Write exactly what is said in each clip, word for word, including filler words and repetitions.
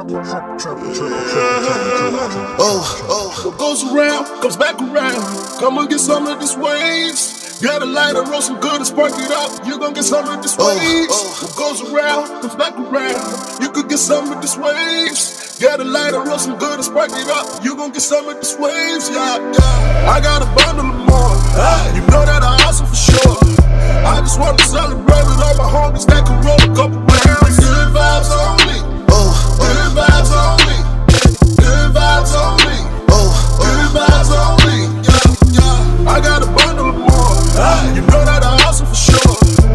Oh, oh. What goes around comes back around. Come and get some of this waves. Got a lighter, roll some good and spark it up. You gon' get some of this waves. Oh, oh. What goes around comes back around. You could get some of this waves. Got a lighter, roll some good and spark it up. You gon' get some of this waves, yeah, yeah. I got a bundle of more. You know that I hustle for sure. I just wanna celebrate with all my homies that can roll a couple rounds. Good vibes only. Oh, good vibes only. Good vibes only. Oh, good vibes only. Yeah, yeah. I got a bundle of more. You know that I hustle for sure.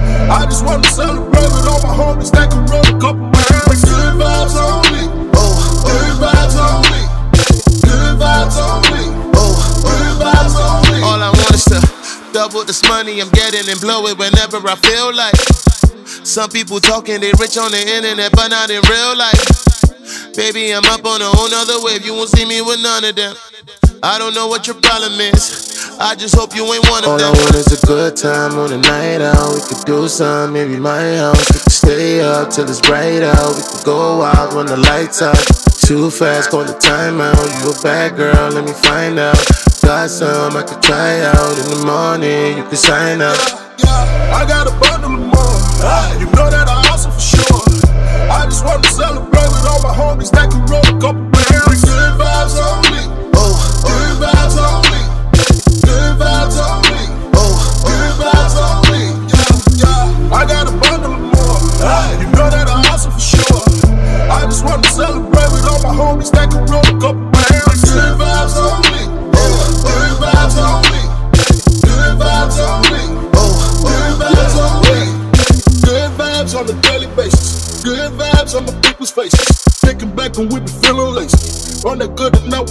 I just wanna celebrate with all my homies that can roll a couple rounds. Good vibes only. Oh, good vibes only. Good vibes only. Oh, good vibes only. All I want is to double this money I'm getting and blow it whenever I feel like. Some people talking they rich on the internet, but not in real life. Baby, I'm up on a whole nother wave. You won't see me with none of them. I don't know what your problem is. I just hope you ain't one of All them. All I want is a good time on a night out. We could do some, maybe my house. We could stay up till it's bright out. We could go out when the lights out. Too fast, call the time out. You a bad girl, let me find out. Got some I could try out. In the morning, you can sign up. Yeah, yeah. I got a bundle of more. You know that I hustle for sure. I just wanna celebrate with all my homies that can roll a couple rounds. Good vibes only. Oh, good vibes only. Good vibes only. Oh, good vibes only. Yeah, yeah. I got a bundle of more. You know that I hustle for sure. I just wanna celebrate with all my homies that can roll a couple rounds. Good vibes only. Oh, good vibes only. Good vibes only. Oh, good vibes only. Good vibes on a daily basis. Good vibes on my people's faces. Kicking back and we be feeling lazy. On that good and now we